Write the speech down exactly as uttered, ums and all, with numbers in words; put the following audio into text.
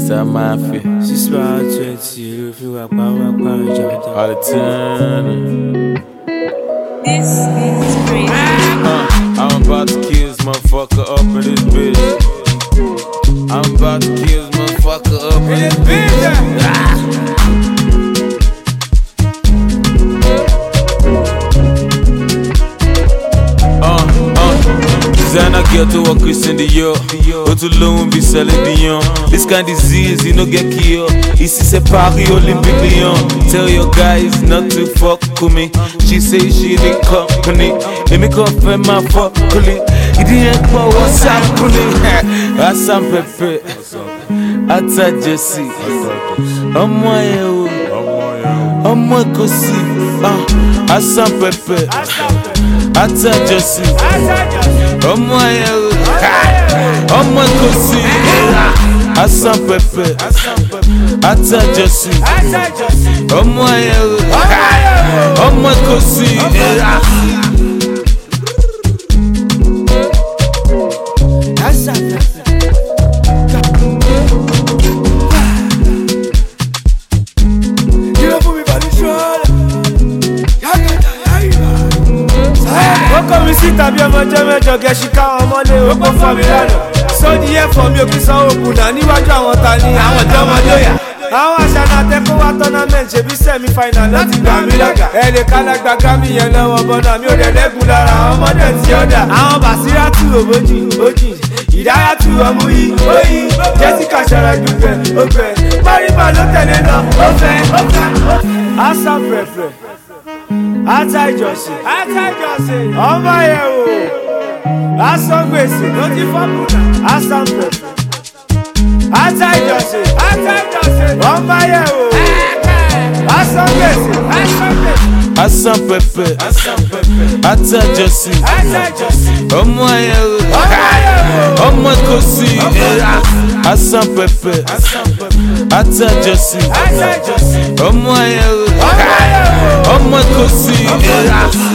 Ça m'a fait. six par twenty, le flou à part, à part, All the time. This is crazy. Uh, I'm about to kill this motherfucker up in this bitch. I'm about to kill this motherfucker up in this bitch. Ah. Designer girl to a Christian Dior. Go to London, be selling Dion. This kind of disease, you no get killed. Ici c'est Paris, Olympic Lyon. Tell your guys not to fuck with me. She say she need company. Let me come for my fuck colleague. It ain't for what's happening. Assam Pepe, Ata Jesse. Ọmọ yẹn o, ọmọ kò sí. Assam Pepe, Ata Jesse. Ọmọ yẹn o, ọmọ kò sí. Assam Pepe, Ata Jesse. Ọmọ yẹn o, ọmọ kò sí. Comme ici, t'as bien mangé, mais je gâche quand on est au bon familial. So the air for me, qui sont au bout d'un niveau, j'en ai tani, à mon diamant. Àwọn àṣàna tẹ́kọ̀ wá tournament ṣe bí semi-final láti gbà mí lága. Ẹ̀lẹ́ kálágbá gámi yẹn lọ́wọ́ bọ́nà mi ò lè lẹ́gùn lára àwọn ọmọdé tí ó dà. Àwọn Bàsírá tù òbójì òjì, Ìdáyà tù ọmú yìí ó yí. Jessica ṣọ̀rọ̀ gbígbẹ́ ó gbẹ. Mọ́rìbà ló tẹ̀lé lọ ó fẹ́ ó fẹ́. Assam Pepe, Ata Jesse, Ata Jesse. Ọmọ yẹn o, Assam gbèsè ló ti fọ́pùnà. Assam Pepe, Ata Jesse, Ata Jesse. Ọmọ yẹn o, Assam gbèsè, Assam gbèsè. Assam Pepe, Ata Jesse. Ọmọ yẹn o, ọmọ kò sí. Assam Pepe, Ata Jesse. Ọmọ yẹn o, ọmọ kò sí.